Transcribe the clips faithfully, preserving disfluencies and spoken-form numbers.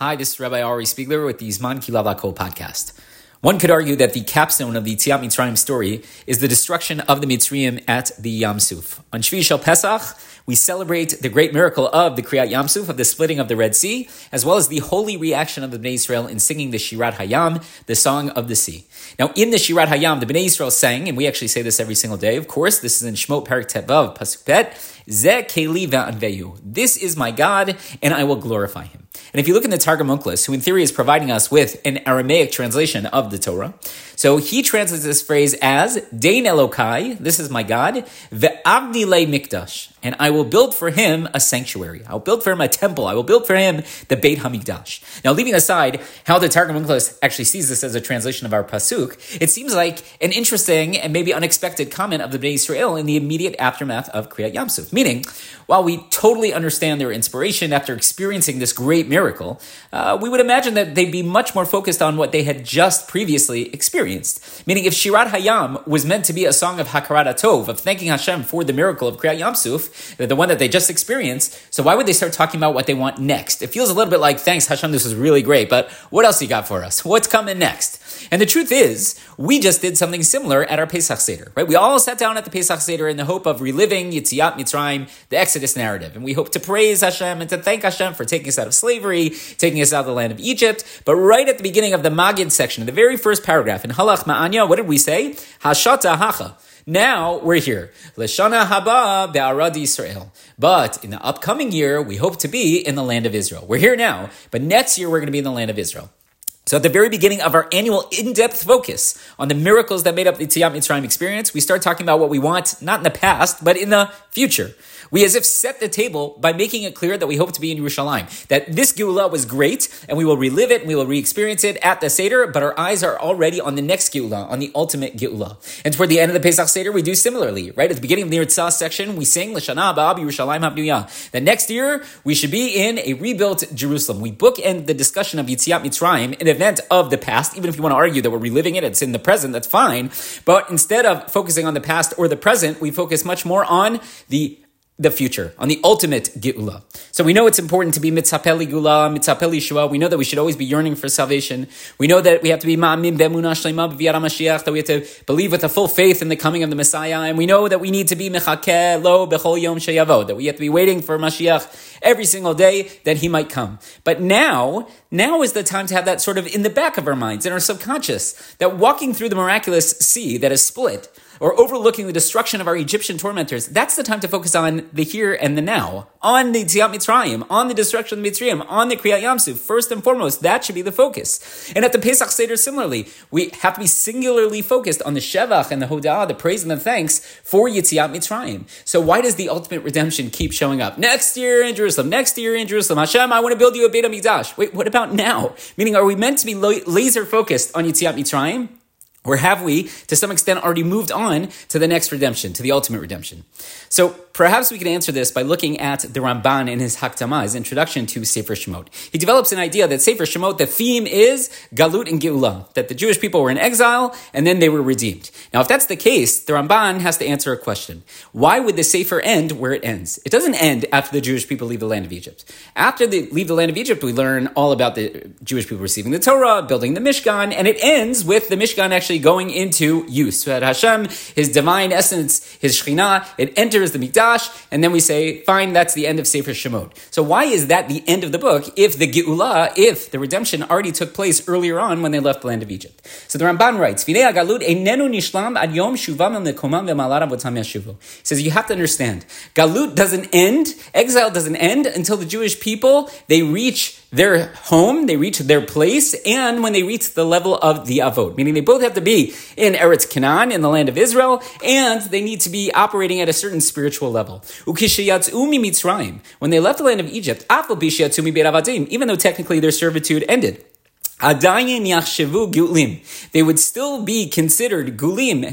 Hi, this is Rabbi Ari Spiegler with the Zman Kilav HaKol podcast. One could argue that the capstone of the Yetziat Mitzrayim story is the destruction of the Mitzrayim at the Yam Suf. On Shvi Shel Pesach, we celebrate the great miracle of the Kriyat Yam Suf, of the splitting of the Red Sea, as well as the holy reaction of the Bnei Yisrael in singing the Shirat Hayam, the Song of the Sea. Now, in the Shirat Hayam, the Bnei Yisrael sang, and we actually say this every single day, of course, this is in Shemot Perek Tevav, Pasuk Bet, Zeh Keli Ve'anvehu. This is my God, and I will glorify him. And if you look in the Targum Onkelos, who in theory is providing us with an Aramaic translation of the Torah, so he translates this phrase as Dein Elokai, this is my God, Ve'avni le Mikdash, and I will build for him a sanctuary. I will build for him a temple. I will build for him the Beit HaMikdash. Now, leaving aside how the Targum Onkelos actually sees this as a translation of our pasuk, it seems like an interesting and maybe unexpected comment of the Bnei Yisrael in the immediate aftermath of Kriyat Yam Suf. Meaning, while we totally understand their inspiration after experiencing this great miracle, uh, we would imagine that they'd be much more focused on what they had just previously experienced. Meaning, if Shirat Hayam was meant to be a song of Hakarat HaTov, of thanking Hashem for the miracle of Kriyat Yam Suf, the one that they just experienced, so why would they start talking about what they want next? It feels a little bit like, thanks Hashem, this was really great, but what else you got for us? What's coming next? And the truth is, we just did something similar at our Pesach Seder, right? We all sat down at the Pesach Seder in the hope of reliving Yetziat Mitzrayim, the Exodus narrative. And we hope to praise Hashem and to thank Hashem for taking us out of slavery, taking us out of the land of Egypt. But right at the beginning of the Magid section, in the very first paragraph, in Halach Ma'anya, what did we say? Hashata Hacha. Now we're here. Leshana haba be'arad Yisrael. But in the upcoming year, we hope to be in the land of Israel. We're here now, but next year we're going to be in the land of Israel. So at the very beginning of our annual in-depth focus on the miracles that made up the Yetziat Mitzrayim experience, we start talking about what we want, not in the past, but in the future. We as if set the table by making it clear that we hope to be in Yerushalayim, that this Geulah was great, and we will relive it, and we will re-experience it at the Seder, but our eyes are already on the next Geulah, on the ultimate Geulah. And toward the end of the Pesach Seder, we do similarly, right? At the beginning of the Nirtzah section, we sing, L'shana haba Yerushalayim habnuyah. That next year, we should be in a rebuilt Jerusalem. We bookend the discussion of Yetziat Mitzrayim, an event of the past. Even if you want to argue that we're reliving it, it's in the present, that's fine. But instead of focusing on the past or the present, we focus much more on the the future, on the ultimate Geulah. So we know it's important to be mitzapeli Geulah, mitzapeli Yeshua. We know that we should always be yearning for salvation. We know that we have to be ma'amim be'emunah shlema b'viyat HaMashiach, that we have to believe with a full faith in the coming of the Messiah. And we know that we need to be mechakeh lo b'chol yom sheyavo, that we have to be waiting for Mashiach every single day that he might come. But now, now is the time to have that sort of in the back of our minds, in our subconscious, that walking through the miraculous sea that is split, or overlooking the destruction of our Egyptian tormentors, that's the time to focus on the here and the now, on the Yetziat Mitzrayim, on the destruction of the Mitzrayim, on the Kriyat Yam Suf. First and foremost, that should be the focus. And at the Pesach Seder, similarly, we have to be singularly focused on the Shevach and the Hoda'ah, the praise and the thanks for Yetziat Mitzrayim. So why does the ultimate redemption keep showing up? Next year in Jerusalem, next year in Jerusalem, Hashem, I want to build you a Beit HaMikdash. Wait, what about now? Meaning, are we meant to be laser focused on Yetziat Mitzrayim? Or have we, to some extent, already moved on to the next redemption, to the ultimate redemption? So perhaps we can answer this by looking at the Ramban in his Hakdama, his introduction to Sefer Shemot. He develops an idea that Sefer Shemot, the theme is Galut and Geulah, that the Jewish people were in exile and then they were redeemed. Now, if that's the case, the Ramban has to answer a question. Why would the Sefer end where it ends? It doesn't end after the Jewish people leave the land of Egypt. After they leave the land of Egypt, we learn all about the Jewish people receiving the Torah, building the Mishkan, and it ends with the Mishkan actually going into use. So that Hashem, his divine essence, his Shekhinah, it enters the Mikdash, and then we say, fine, that's the end of Sefer Shemot. So why is that the end of the book if the Geulah, if the redemption already took place earlier on when they left the land of Egypt? So the Ramban writes, Vinei HaGalut einenu nishlam ad yom shuvam el nekomam ve'malat avotam yashuvu. He says, you have to understand, Galut doesn't end, exile doesn't end until the Jewish people, they reach their home, they reach their place, and when they reach the level of the Avot, meaning they both have to be in Eretz Canaan, in the land of Israel, and they need to be operating at a certain spiritual level. Ukishayatzu mi Mitzrayim, when they left the land of Egypt, afal bishayatzu mi beit avadim, even though technically their servitude ended, Adayin yachshevu gulim, they would still be considered gulim,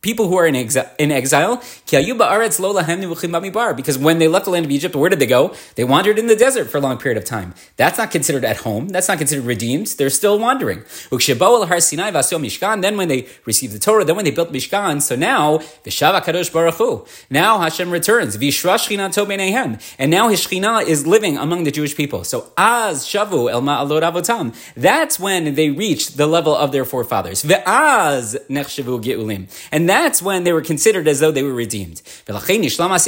people who are in, exi- in exile, because when they left the land of Egypt, where did they go? They wandered in the desert for a long period of time. That's not considered at home. That's not considered redeemed. They're still wandering. Then when they received the Torah, then when they built Mishkan, so now, now Hashem returns. And now His Shekhinah is living among the Jewish people. So Az Shavu El Ma'alot Avotam. That's when they reached the level of their forefathers. Ve'az Nechshavu Geulim. And that's when they were considered as though they were redeemed. And that's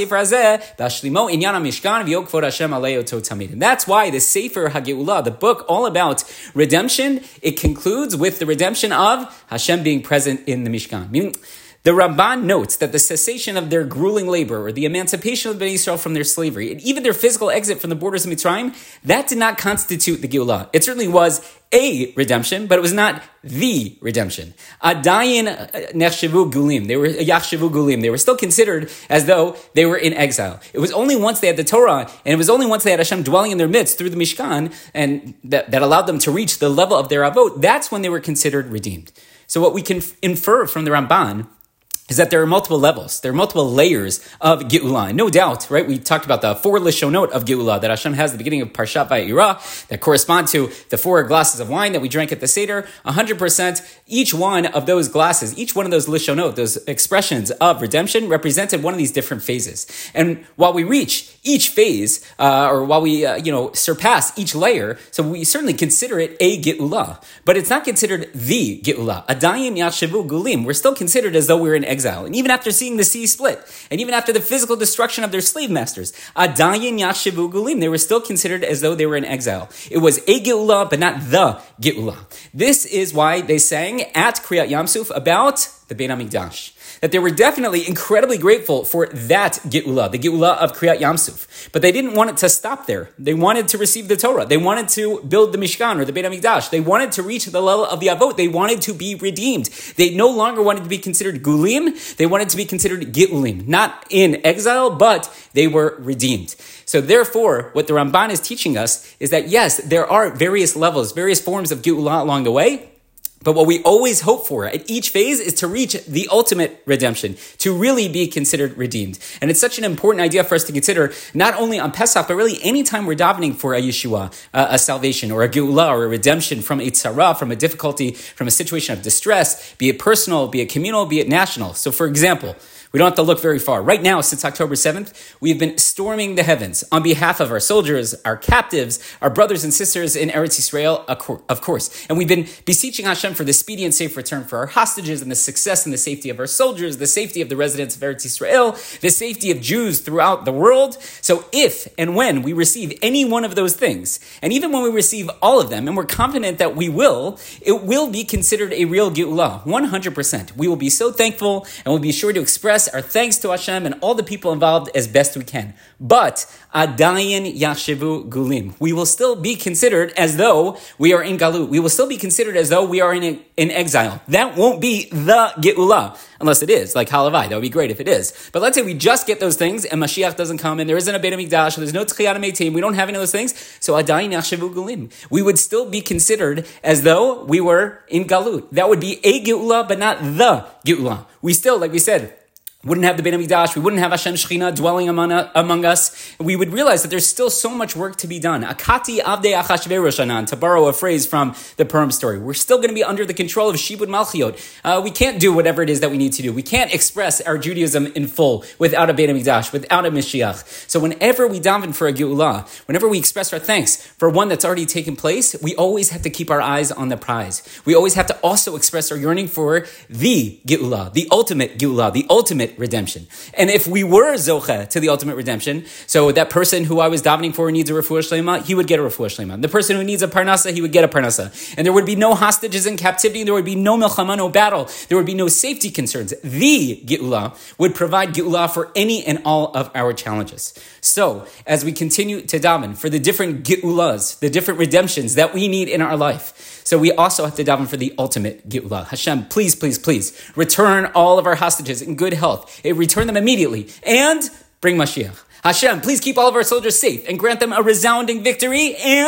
why the Sefer HaGeulah, the book all about redemption, it concludes with the redemption of Hashem being present in the Mishkan. Meaning, the Ramban notes that the cessation of their grueling labor, or the emancipation of Bnei Yisrael from their slavery, and even their physical exit from the borders of Mitzrayim, that did not constitute the Geulah. It certainly was a redemption, but it was not the redemption. Adayin nechshavu gulim. They were yachshavu gulim. They were still considered as though they were in exile. It was only once they had the Torah, and it was only once they had Hashem dwelling in their midst through the Mishkan, and that, that allowed them to reach the level of their avot. That's when they were considered redeemed. So what we can f- infer from the Ramban is that there are multiple levels, there are multiple layers of Geulah. No doubt, right? We talked about the four lishonot of Geulah that Hashem has at the beginning of Parshat Vayirah that correspond to the four glasses of wine that we drank at the Seder. one hundred percent, each one of those glasses, each one of those lishonot, those expressions of redemption represented one of these different phases. And while we reach each phase, uh, or while we, uh, you know, surpass each layer, so we certainly consider it a Geulah, but it's not considered the Geulah. Adayim yashavu gulim. We're still considered as though we're in exile. And even after seeing the sea split, and even after the physical destruction of their slave masters, Adayin Yashivu Gulim, they were still considered as though they were in exile. It was a Geulah, but not the Geulah. This is why they sang at Kriyat Yamsuf about the Beit HaMikdash. That they were definitely incredibly grateful for that Geulah, the Geulah of Kriyat Yamsuf. But they didn't want it to stop there. They wanted to receive the Torah. They wanted to build the Mishkan or the Beit HaMikdash. They wanted to reach the level of the Avot. They wanted to be redeemed. They no longer wanted to be considered Gulim. They wanted to be considered Geulim. Not in exile, but they were redeemed. So therefore, what the Ramban is teaching us is that yes, there are various levels, various forms of Geulah along the way. But what we always hope for at each phase is to reach the ultimate redemption, to really be considered redeemed. And it's such an important idea for us to consider, not only on Pesach, but really anytime we're davening for a Yeshua, a, a salvation, or a Geulah, or a redemption from a tzara, from a difficulty, from a situation of distress, be it personal, be it communal, be it national. So for example, we don't have to look very far. Right now, since October seventh, we've been storming the heavens on behalf of our soldiers, our captives, our brothers and sisters in Eretz Yisrael, of course. And we've been beseeching Hashem for the speedy and safe return for our hostages and the success and the safety of our soldiers, the safety of the residents of Eretz Yisrael, the safety of Jews throughout the world. So if and when we receive any one of those things, and even when we receive all of them, and we're confident that we will, it will be considered a real Geulah, one hundred percent. We will be so thankful, and we'll be sure to express our thanks to Hashem and all the people involved as best we can. But Adayin Yashivu Gulim. We will still be considered as though we are in Galut. We will still be considered as though we are in, in exile. That won't be the Geulah, unless it is, like Halavai. That would be great if it is. But let's say we just get those things and Mashiach doesn't come and there isn't a Beit HaMikdash, there's no Tchiyat HaMeitim, we don't have any of those things. So Adayin Yashivu Gulim. We would still be considered as though we were in Galut. That would be a Geulah, but not the Geulah. We still, like we said, wouldn't have the Beit HaMikdash, we wouldn't have Hashem Shekhinah dwelling among, uh, among us, we would realize that there's still so much work to be done. Akati avdei Achashverosh anan, to borrow a phrase from the Purim story. We're still going to be under the control of Shibud Malchiot. Uh, we can't do whatever it is that we need to do. We can't express our Judaism in full without a Beit HaMikdash, without a Mashiach. So whenever we daven for a Geulah, whenever we express our thanks for one that's already taken place, we always have to keep our eyes on the prize. We always have to also express our yearning for the Geulah, the ultimate Geulah, the ultimate redemption. And if we were zocheh to the ultimate redemption, so that person who I was davening for needs a refuah shlema, he would get a refuah shlema. The person who needs a parnasa, he would get a parnasa. And there would be no hostages in captivity, there would be no milchama, no battle, there would be no safety concerns. The Geulah would provide Geulah for any and all of our challenges. So, as we continue to daven for the different Geulahs, the different redemptions that we need in our life, so we also have to daven for the ultimate Geulah. Hashem, please, please, please, return all of our hostages in good health. Return them immediately. And bring Mashiach. Hashem, please keep all of our soldiers safe and grant them a resounding victory and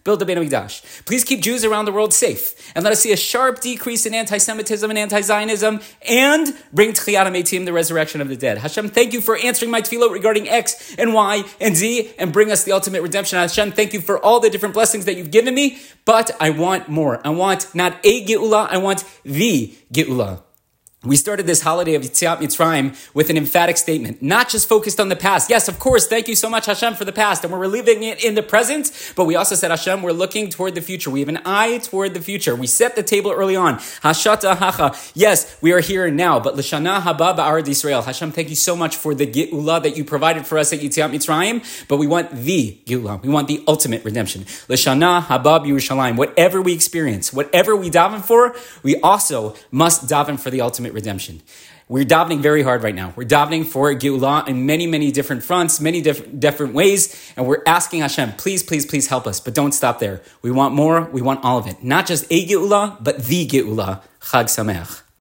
build the Beit HaMikdash. Please keep Jews around the world safe, and let us see a sharp decrease in anti-Semitism and anti-Zionism, and bring Tchiyat HaMeitim, the resurrection of the dead. Hashem, thank you for answering my tefillah regarding X and Y and Z, and bring us the ultimate redemption. Hashem, thank you for all the different blessings that you've given me, but I want more. I want not a Geula, I want the Geula. We started this holiday of Yetziat Mitzrayim with an emphatic statement, not just focused on the past. Yes, of course, thank you so much, Hashem, for the past, and we're reliving it in the present, but we also said, Hashem, we're looking toward the future. We have an eye toward the future. We set the table early on. Hashata hacha. Yes, we are here and now, but L'shana haba ba'aretz Yisrael. Hashem, thank you so much for the Geula that you provided for us at Yetziat Mitzrayim, but we want the Geula. We want the ultimate redemption. L'shana haba b'Yerushalayim. Whatever we experience, whatever we daven for, we also must daven for the ultimate redemption. We're davening very hard right now. We're davening for Geulah in many, many different fronts, many diff- different ways, and we're asking Hashem, please, please, please help us, but don't stop there. We want more, we want all of it. Not just a Geulah, but the Geulah. Chag Sameach.